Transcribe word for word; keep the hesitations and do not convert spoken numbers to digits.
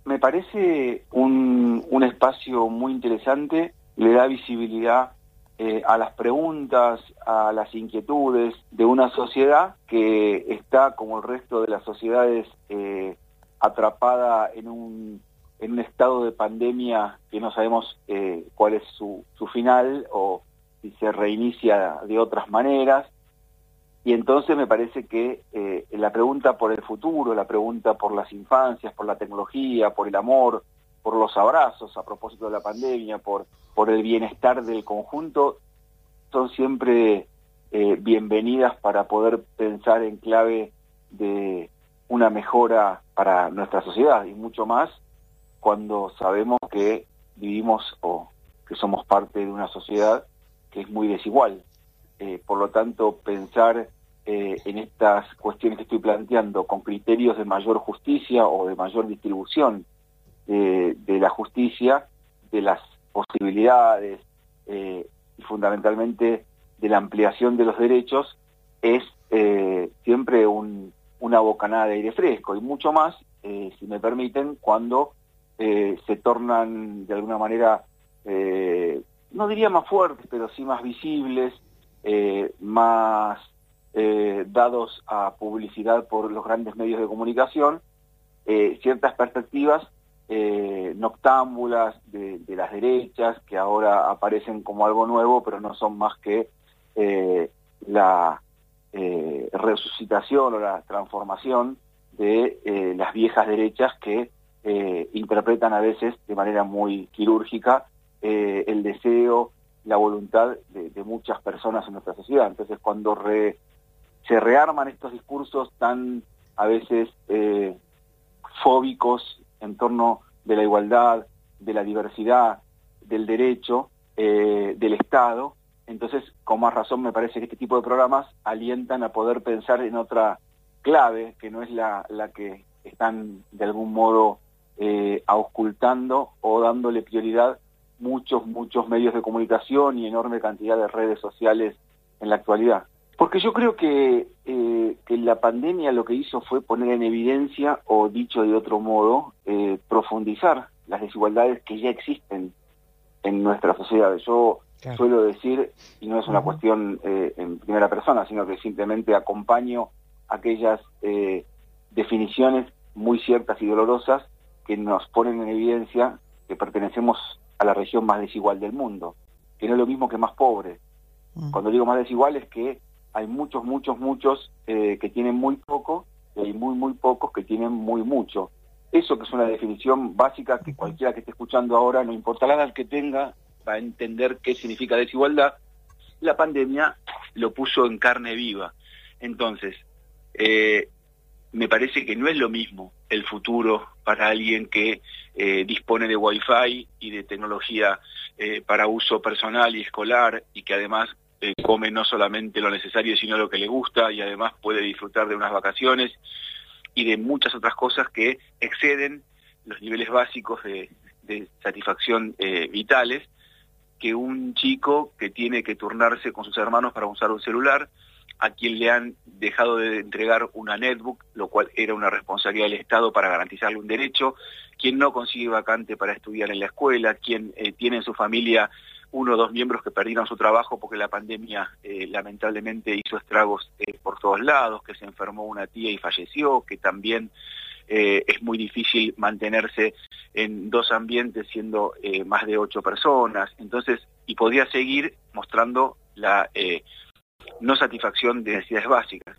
Me parece un, un espacio muy interesante, le da visibilidad eh, a las preguntas, a las inquietudes de una sociedad que está, como el resto de las sociedades, eh, atrapada en un, en un estado de pandemia que no sabemos eh, cuál es su, su final o si se reinicia de otras maneras. Y entonces me parece que eh, la pregunta por el futuro, la pregunta por las infancias, por la tecnología, por el amor, por los abrazos a propósito de la pandemia, por, por el bienestar del conjunto, son siempre eh, bienvenidas para poder pensar en clave de una mejora para nuestra sociedad, y mucho más cuando sabemos que vivimos o que somos parte de una sociedad que es muy desigual. Eh, por lo tanto, pensar eh, en estas cuestiones que estoy planteando con criterios de mayor justicia o de mayor distribución eh, de la justicia, de las posibilidades eh, y fundamentalmente de la ampliación de los derechos, es eh, siempre un, una bocanada de aire fresco, y mucho más, eh, si me permiten, cuando eh, se tornan de alguna manera, eh, no diría más fuertes, pero sí más visibles, Eh, más eh, dados a publicidad por los grandes medios de comunicación, eh, ciertas perspectivas eh, noctámbulas de, de las derechas, que ahora aparecen como algo nuevo, pero no son más que eh, la eh, resucitación o la transformación de eh, las viejas derechas que eh, interpretan a veces de manera muy quirúrgica eh, el deseo, la voluntad de, de muchas personas en nuestra sociedad. Entonces, cuando re, se rearman estos discursos tan a veces eh, fóbicos en torno de la igualdad, de la diversidad, del derecho, eh, del Estado, entonces con más razón me parece que este tipo de programas alientan a poder pensar en otra clave, que no es la, la que están de algún modo eh, auscultando o dándole prioridad muchos, muchos medios de comunicación y enorme cantidad de redes sociales en la actualidad. Porque yo creo que, eh, que la pandemia lo que hizo fue poner en evidencia, o dicho de otro modo, eh, profundizar las desigualdades que ya existen en nuestra sociedad. Yo claro. suelo decir, y no es una uh-huh. cuestión eh, en primera persona, sino que simplemente acompaño aquellas eh, definiciones muy ciertas y dolorosas que nos ponen en evidencia que pertenecemos a la región más desigual del mundo, que no es lo mismo que más pobre. Mm. Cuando digo más desigual es que hay muchos, muchos, muchos eh, que tienen muy poco, y hay muy, muy pocos que tienen muy mucho. Eso que es una definición básica que cualquiera que esté escuchando ahora, no importa la edad que tenga, va a entender qué significa desigualdad. La pandemia lo puso en carne viva. Entonces, eh, me parece que no es lo mismo el futuro para alguien que eh, dispone de Wi-Fi y de tecnología eh, para uso personal y escolar, y que además eh, come no solamente lo necesario, sino lo que le gusta, y además puede disfrutar de unas vacaciones y de muchas otras cosas que exceden los niveles básicos de, de satisfacción eh, vitales, que un chico que tiene que turnarse con sus hermanos para usar un celular, a quien le han dejado de entregar una netbook, lo cual era una responsabilidad del Estado para garantizarle un derecho, quien no consigue vacante para estudiar en la escuela, quien eh, tiene en su familia uno o dos miembros que perdieron su trabajo porque la pandemia eh, lamentablemente hizo estragos eh, por todos lados, que se enfermó una tía y falleció, que también eh, es muy difícil mantenerse en dos ambientes siendo eh, más de ocho personas. Entonces, y podría seguir mostrando la... Eh, no satisfacción de necesidades básicas.